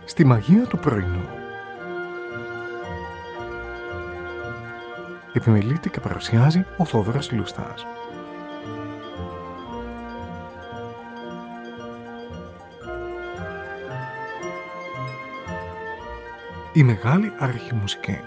στη μαγεία του πρωινού. Επιμελείται και παρουσιάζει ο Θόδωρος Λουστάς. Η μεγάλη αρχιμουσική.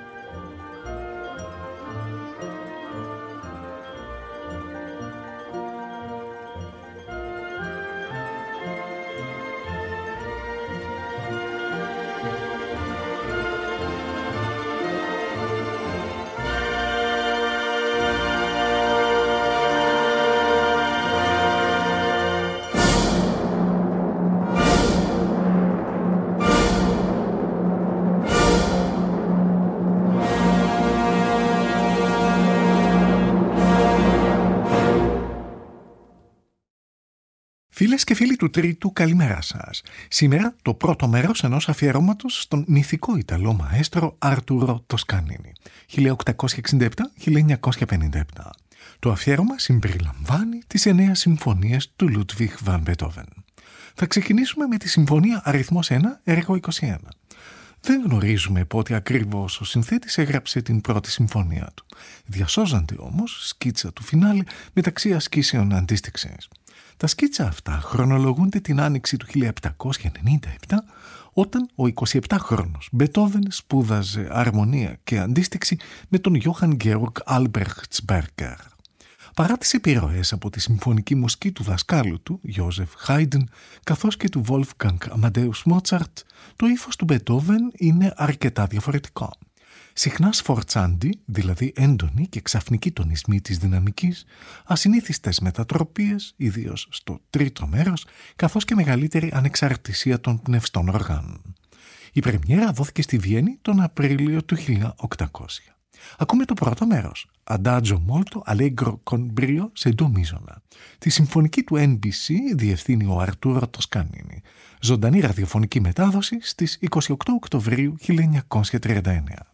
Φίλες και φίλοι του Τρίτου, καλημέρα σας. Σήμερα το πρώτο μέρος ενός αφιερώματος στον μυθικό Ιταλό μαέστρο Αρτούρο Τοσκανίνη, 1867-1957. Το αφιέρωμα συμπεριλαμβάνει τις 9 συμφωνίες του Λούντβιχ Βαν Μπετόβεν. Θα ξεκινήσουμε με τη συμφωνία αριθμός 1, έργο 21. Δεν γνωρίζουμε πότε ακριβώς ο συνθέτης έγραψε την πρώτη συμφωνία του. Διασώζονται όμως σκίτσα του φινάλε μεταξύ ασκήσεων αντίστοιξης. Τα σκίτσα αυτά χρονολογούνται την άνοιξη του 1797, όταν ο 27χρονος Μπετόβεν σπούδαζε αρμονία και αντίστοιξη με τον Γιόχαν Γκέοργκ Άλμπρεχτσμπέργκερ. Παρά τις επιρροές από τη συμφωνική μουσική του δασκάλου του, Γιόζεφ Χάιντεν, καθώς και του Βόλφγκανγκ Αμαντέους Μότσαρτ, το ύφος του Μπετόβεν είναι αρκετά διαφορετικό. Συχνά σφορτσάντι, δηλαδή έντονοι και ξαφνικοί τονισμοί της δυναμικής, ασυνήθιστες μετατροπίες, ιδίως στο τρίτο μέρος, καθώς και μεγαλύτερη ανεξαρτησία των πνευστών οργάνων. Η πρεμιέρα δόθηκε στη Βιέννη τον Απρίλιο του 1800. Ακούμε το πρώτο μέρος, Adagio molto allegro con brio se do misola. Τη συμφωνική του NBC διευθύνει ο Αρτούρο Τοσκανίνη. Ζωντανή ραδιοφωνική μετάδοση στις 28 Οκτωβρίου 1939.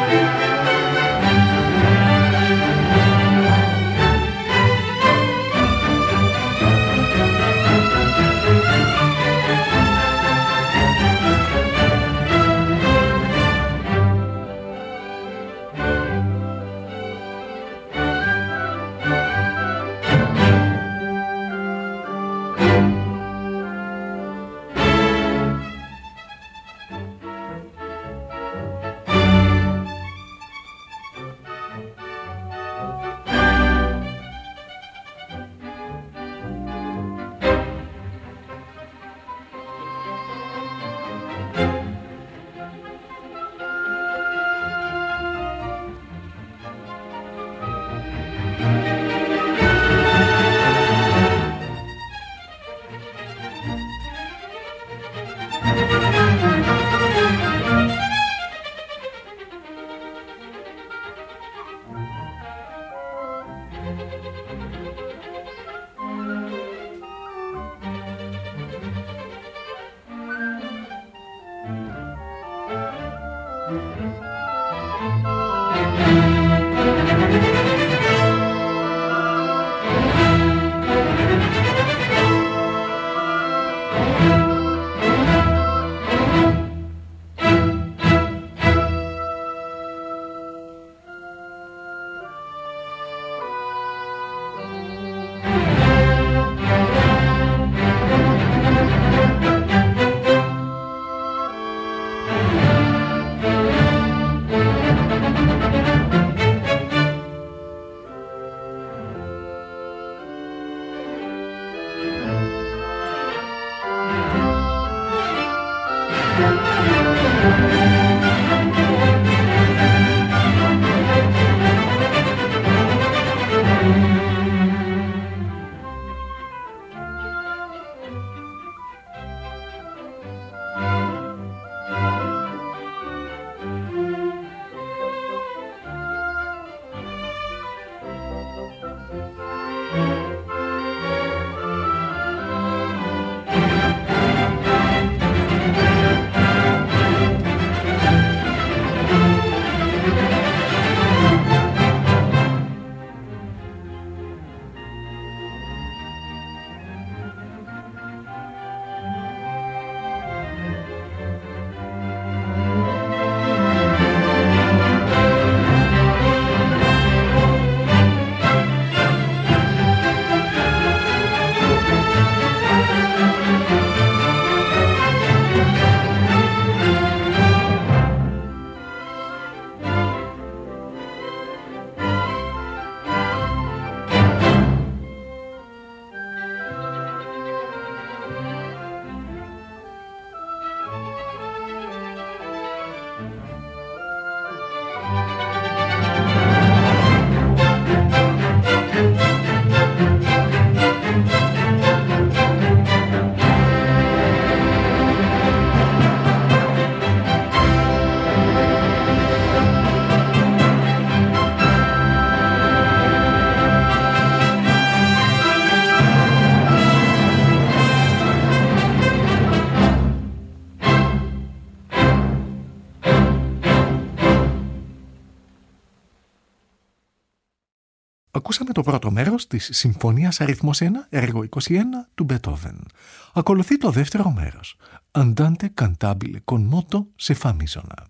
Ακούσαμε το πρώτο μέρος της Συμφωνίας αριθμός 1, έργο 21 του Μπετόβεν. Ακολουθεί το δεύτερο μέρος, Andante cantabile con moto σε φα μίζωνα.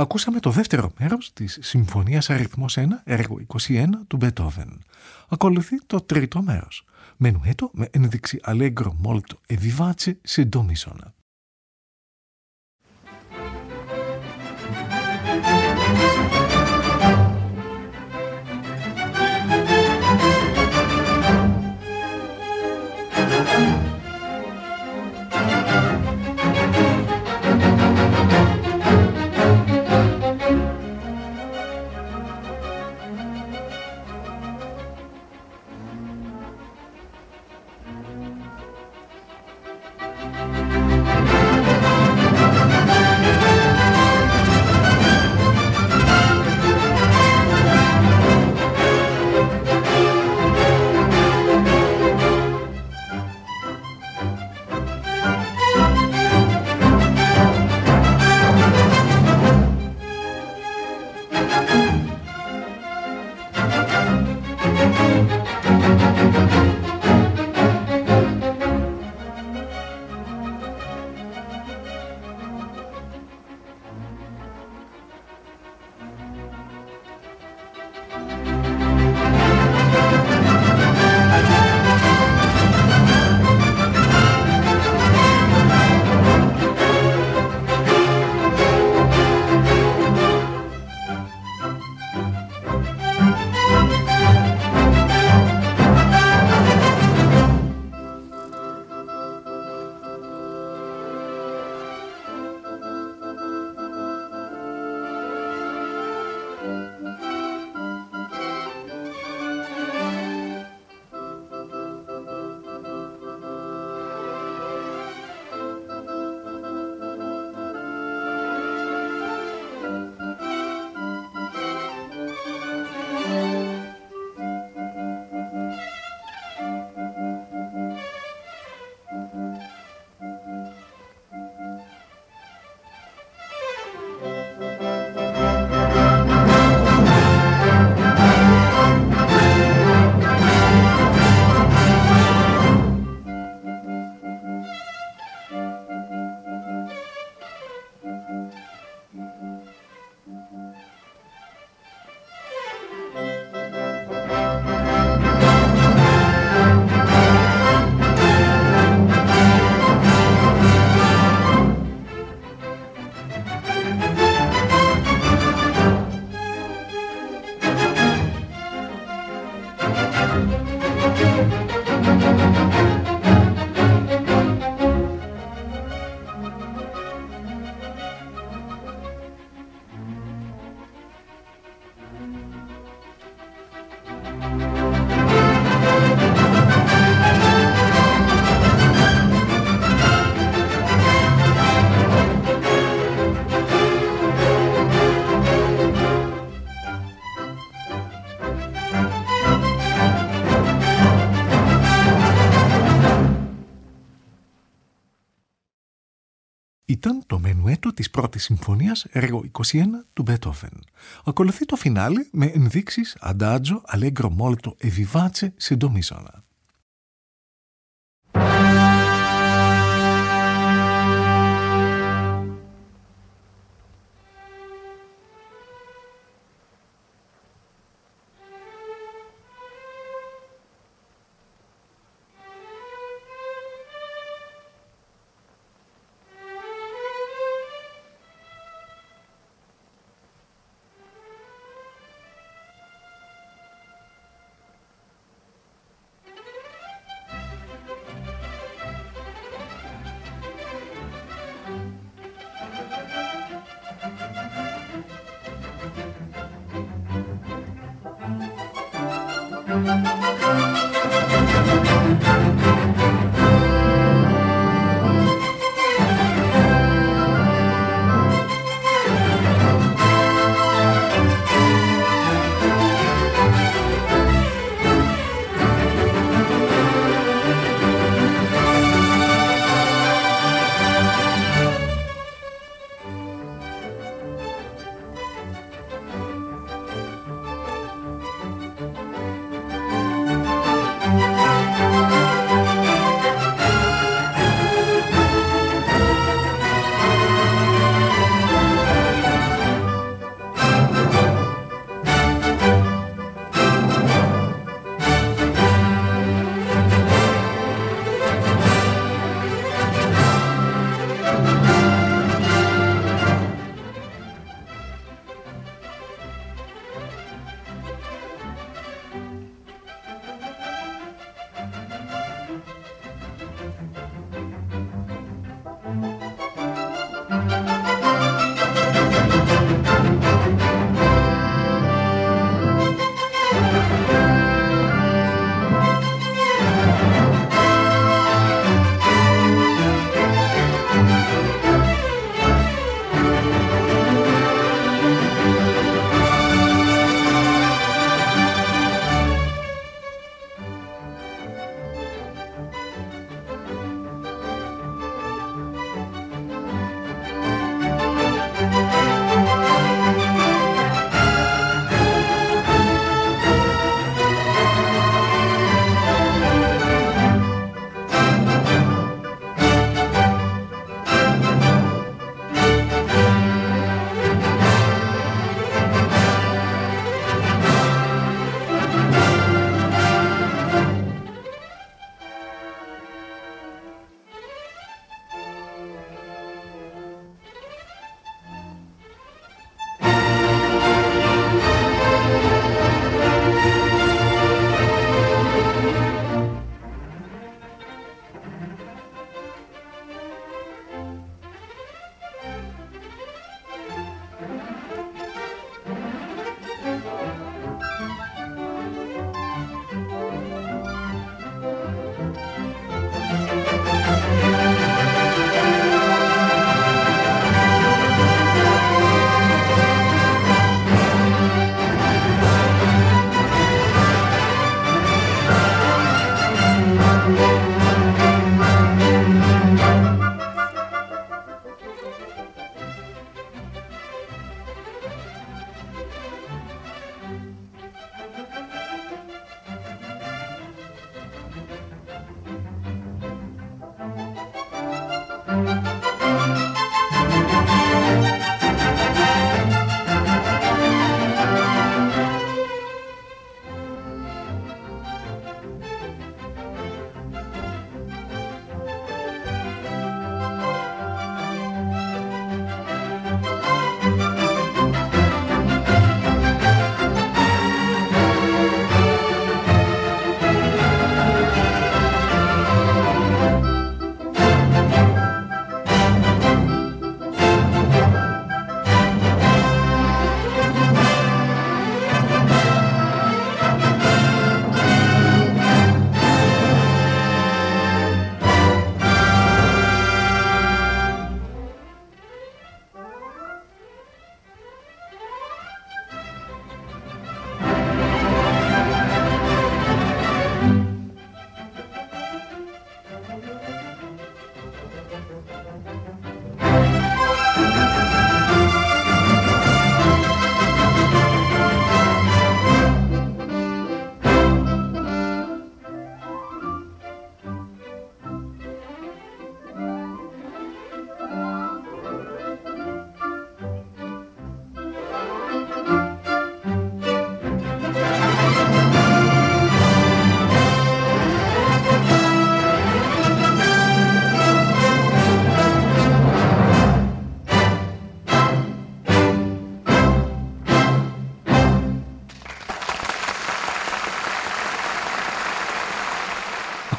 Ακούσαμε το δεύτερο μέρος της Συμφωνίας αριθμός 1, έργο 21 του Μπετόβεν. Ακολουθεί το τρίτο μέρος, Menuetto με ένδειξη Allegro molto e vivace σε ντο μίσονα. Ήταν το Menuetto της πρώτης συμφωνίας, έργο 21 του Μπετόβεν. Ακολουθεί το φινάλε με ενδείξεις Adagio, Allegro molto e vivace σε ντο μίσονα.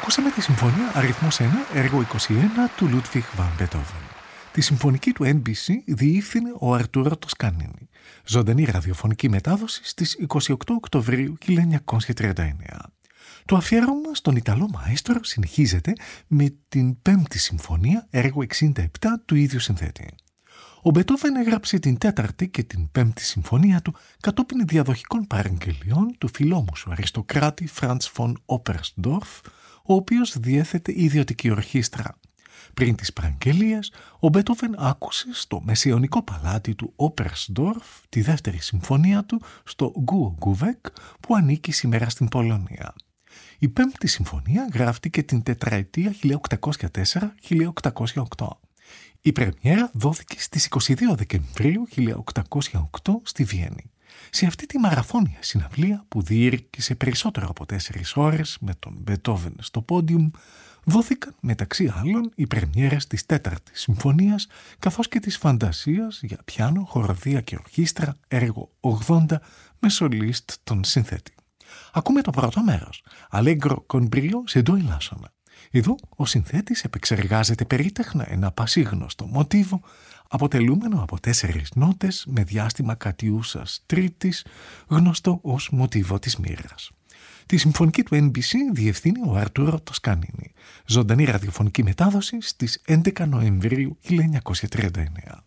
Ακούσαμε τη συμφωνία αριθμός 1, έργο 21 του Λούντβιχ Βαν Μπετόβεν. Τη συμφωνική του NBC διεύθυνε ο Αρτούρο Τοσκανίνη. Ζωντανή ραδιοφωνική μετάδοση στις 28 Οκτωβρίου 1939. Το αφιέρωμα στον Ιταλό μαέστρο συνεχίζεται με την 5η συμφωνία, έργο 67 του ίδιου συνθέτη. Ο Μπετόβεν έγραψε την 4η και την 5η συμφωνία του κατόπιν διαδοχικών παραγγελιών του φιλόμουσου αριστοκράτη Φραντς φον Όπερσντορφ, ο οποίος διέθετε ιδιωτική ορχήστρα. Πριν τις παραγγελίες, ο Μπετόβεν άκουσε στο μεσαιωνικό παλάτι του Όπερσντορφ τη δεύτερη συμφωνία του στο Γκουογκούβεκ, που ανήκει σήμερα στην Πολωνία. Η 5η συμφωνία γράφτηκε την τετραετία 1804-1808. Η πρεμιέρα δόθηκε στις 22 Δεκεμβρίου 1808 στη Βιέννη. Σε αυτή τη μαραθώνια συναυλία που διήρκησε περισσότερο από 4 ώρες με τον Μπετόβεν στο πόντιουμ, δόθηκαν μεταξύ άλλων οι πρεμιέρες της 4ης συμφωνίας καθώς και της φαντασίας για πιάνο, χοροδία και ορχήστρα, έργο 80 με σολίστ τον συνθέτη. Ακούμε το πρώτο μέρος, Allegro con brio σε ντο ελάσσονα. Εδώ ο συνθέτης επεξεργάζεται περίτεχνα ένα πασίγνωστο μοτίβο αποτελούμενο από 4 νότες με διάστημα κατιούσας τρίτης, γνωστό ως μοτίβο της μοίρας. Τη συμφωνική του NBC διευθύνει ο Αρτούρο Τοσκανίνη. Ζωντανή ραδιοφωνική μετάδοση στις 11 Νοεμβρίου 1939.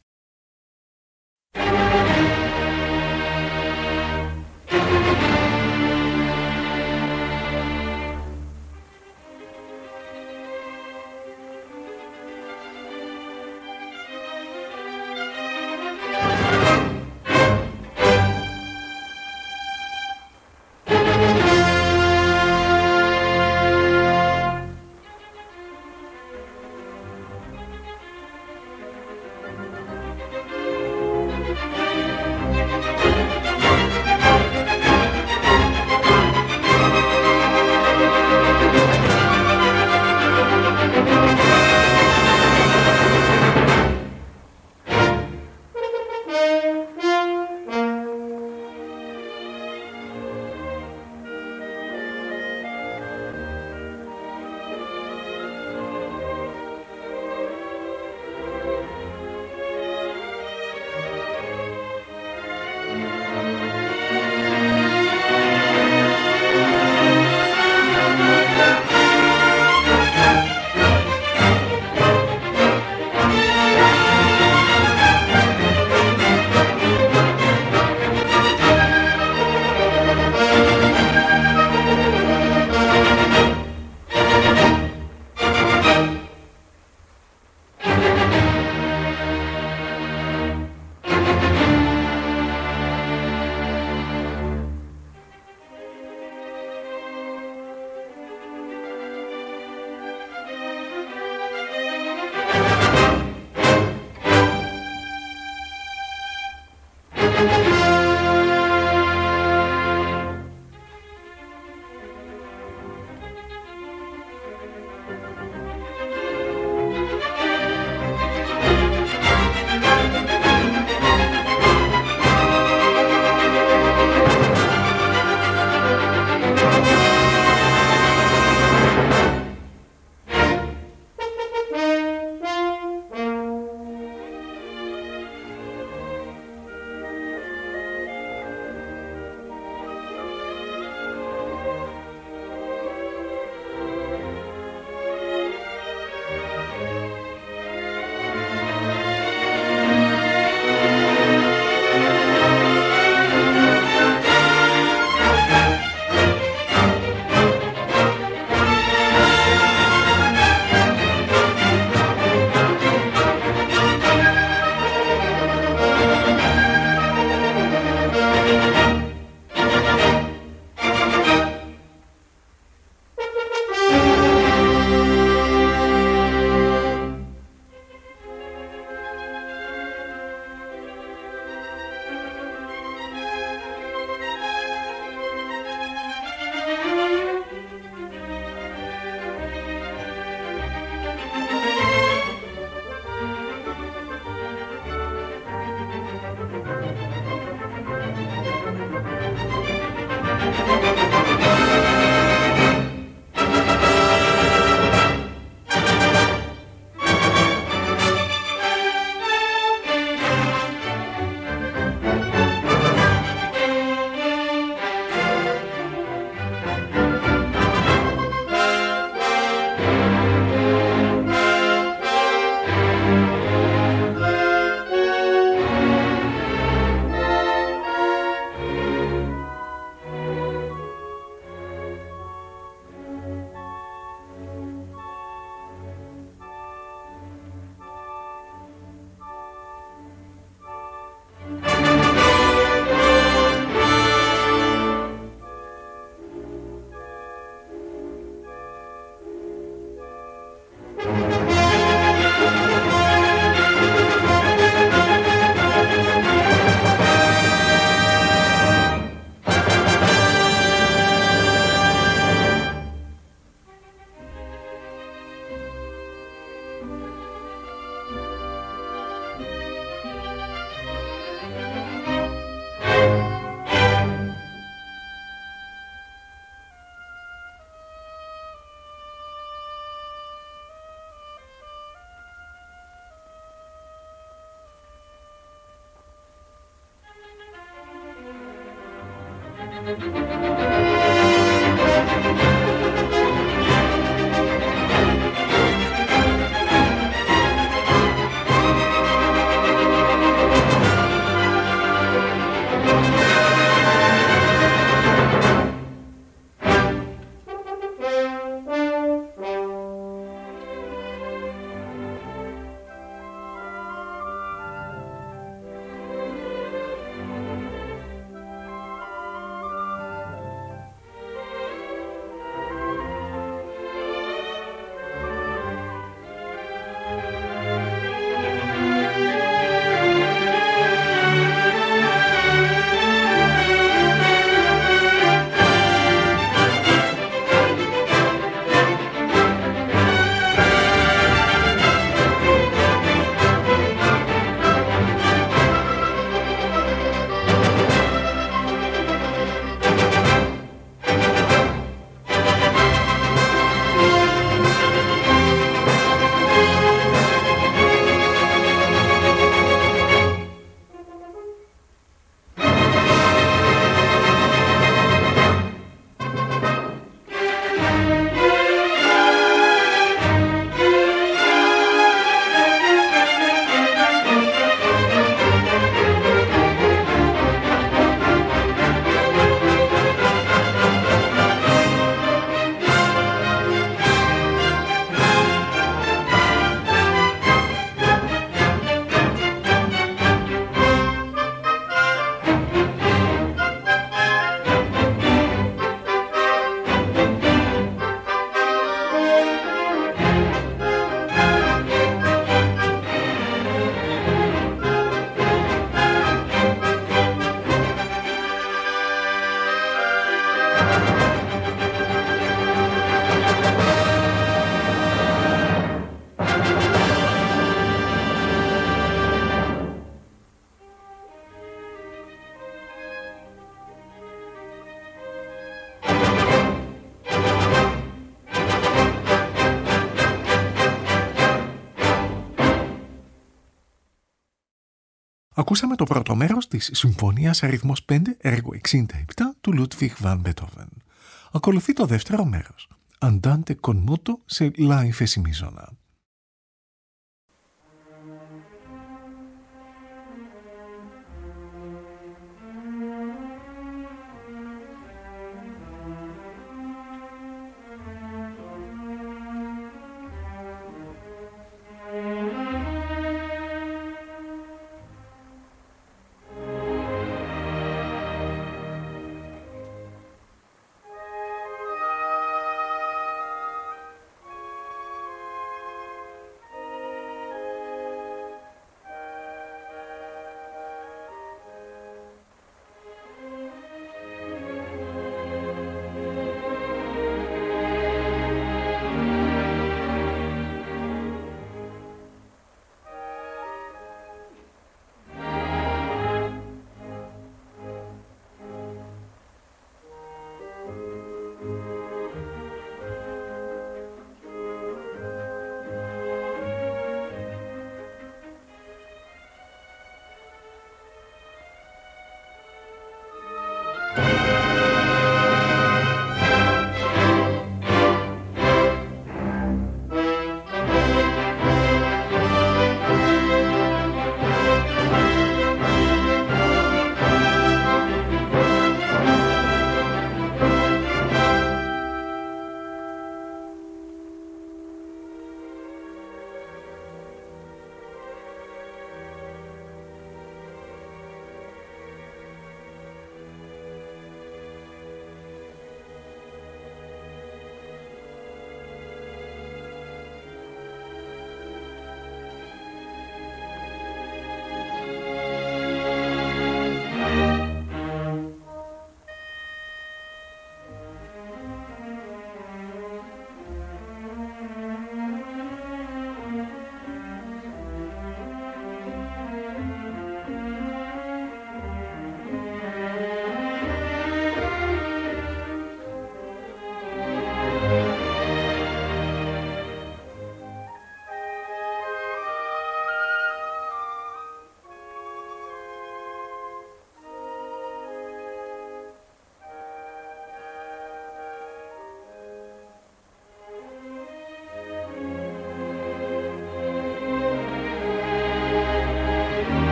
Ακούσαμε το πρώτο μέρος της Συμφωνίας αριθμός 5, έργο 67 του Ludwig van Beethoven. Ακολουθεί το δεύτερο μέρος, Andante con moto σε La Ifessimizona.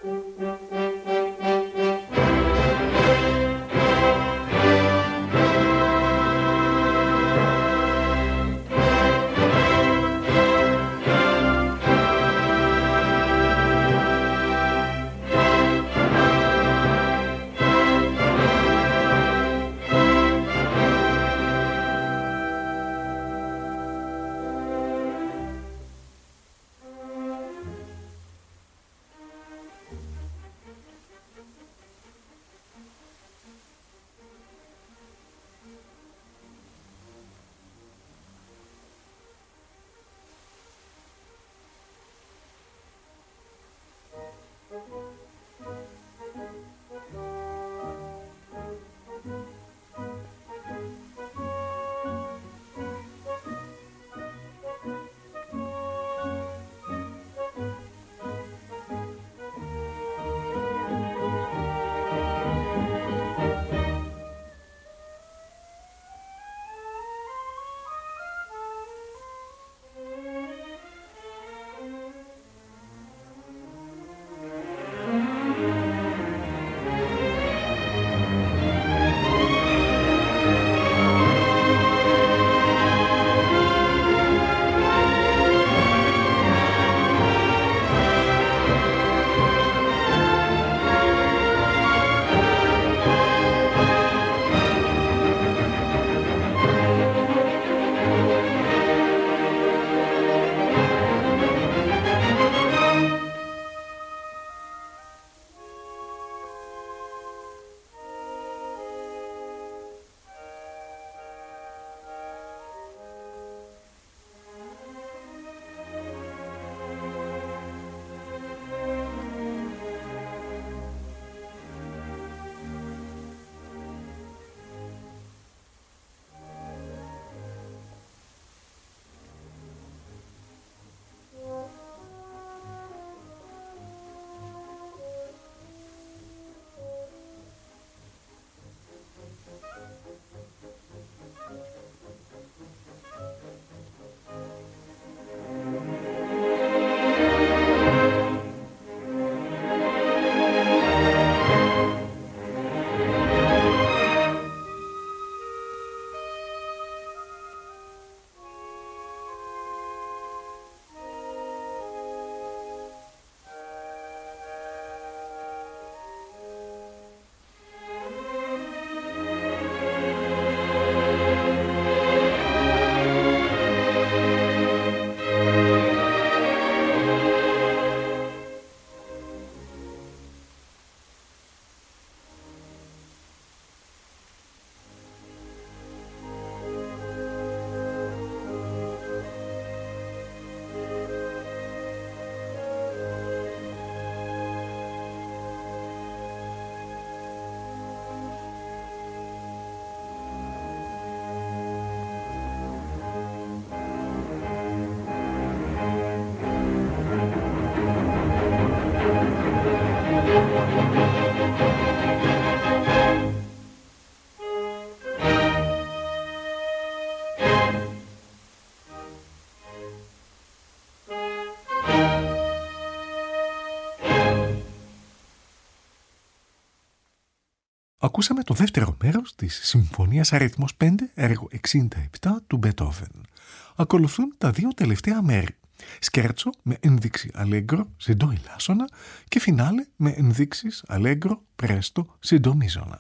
Ακούσαμε το δεύτερο μέρος της Συμφωνίας Αριθμός 5, έργο 67 του Μπετόβεν. Ακολουθούν τα δύο τελευταία μέρη. Σκέρτσο με ένδειξη αλέγκρο σε ντο ηλάσονα και φινάλε με ενδείξεις αλέγκρο πρέστο σε ντο μίζωνα.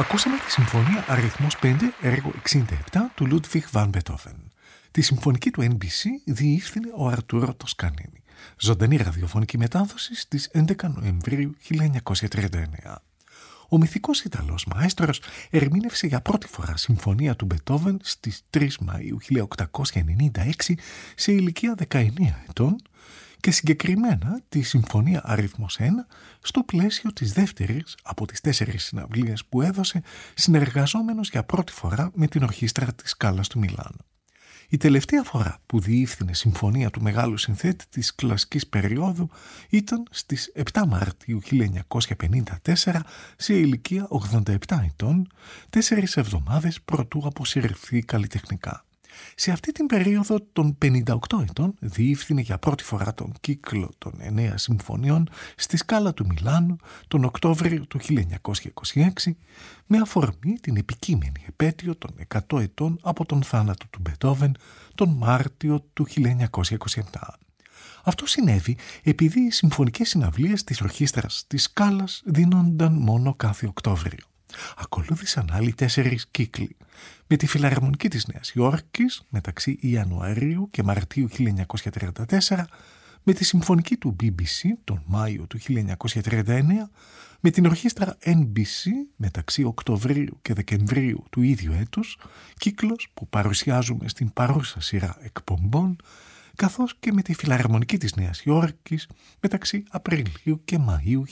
Ακούσαμε τη Συμφωνία αριθμός 5, έργο 67 του Λούντβιχ Βαν Μπετόβεν. Τη συμφωνική του NBC διεύθυνε ο Αρτούρο Τοσκανίνη. Ζωντανή ραδιοφωνική μετάδοση στις 11 Νοεμβρίου 1939. Ο μυθικός Ιταλός μαέστρος ερμήνευσε για πρώτη φορά συμφωνία του Μπετόβεν στις 3 Μαΐου 1896 σε ηλικία 19 ετών και συγκεκριμένα τη Συμφωνία αριθμός 1 στο πλαίσιο της δεύτερης από τις 4 συναυλίες που έδωσε συνεργαζόμενος για πρώτη φορά με την ορχήστρα της Σκάλας του Μιλάνου. Η τελευταία φορά που διεύθυνε συμφωνία του μεγάλου συνθέτη της κλασικής περίοδου ήταν στις 7 Μαρτίου 1954 σε ηλικία 87 ετών, 4 εβδομάδες προτού αποσυρθεί καλλιτεχνικά. Σε αυτή την περίοδο των 58 ετών διεύθυνε για πρώτη φορά τον κύκλο των 9 συμφωνιών στη Σκάλα του Μιλάνου τον Οκτώβριο του 1926 με αφορμή την επικείμενη επέτειο των 100 ετών από τον θάνατο του Μπετόβεν τον Μάρτιο του 1927. Αυτό συνέβη επειδή οι συμφωνικές συναυλίες της ορχήστρας της Σκάλας δίνονταν μόνο κάθε Οκτώβριο. Ακολούθησαν άλλοι 4 κύκλοι, με τη Φιλαρμονική της Νέας Υόρκης μεταξύ Ιανουαρίου και Μαρτίου 1934, με τη Συμφωνική του BBC τον Μάιο του 1939, με την ορχήστρα NBC μεταξύ Οκτωβρίου και Δεκεμβρίου του ίδιου έτους, κύκλος που παρουσιάζουμε στην παρούσα σειρά εκπομπών, καθώς και με τη Φιλαρμονική της Νέας Υόρκης μεταξύ Απριλίου και Μαΐου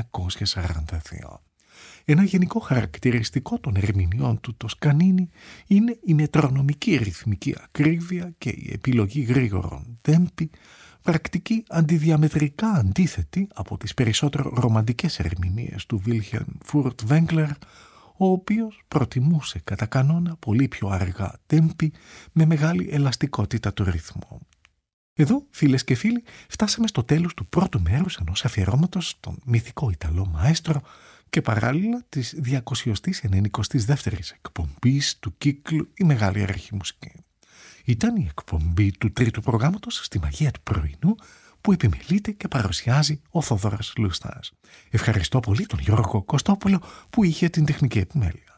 1942. Ένα γενικό χαρακτηριστικό των ερμηνειών του Τοσκανίνη είναι η μετρονομική ρυθμική ακρίβεια και η επιλογή γρήγορων τέμπι, πρακτική αντιδιαμετρικά αντίθετη από τις περισσότερο ρομαντικές ερμηνείες του Βίλχελμ Φουρτβέγκλερ, ο οποίος προτιμούσε κατά κανόνα πολύ πιο αργά τέμπι με μεγάλη ελαστικότητα του ρυθμού. Εδώ, φίλες και φίλοι, φτάσαμε στο τέλος του πρώτου μέρους ενός αφιερώματος στον μυθικό Ιταλό μαέστρο και παράλληλα της 292ης εκπομπής του κύκλου «Η Μεγάλη Αρχιμουσική». Ήταν η εκπομπή του τρίτου προγράμματος στη μαγεία του πρωινού που επιμελείται και παρουσιάζει ο Θόδωρας Λούστας. Ευχαριστώ πολύ τον Γιώργο Κωστόπουλο που είχε την τεχνική επιμέλεια.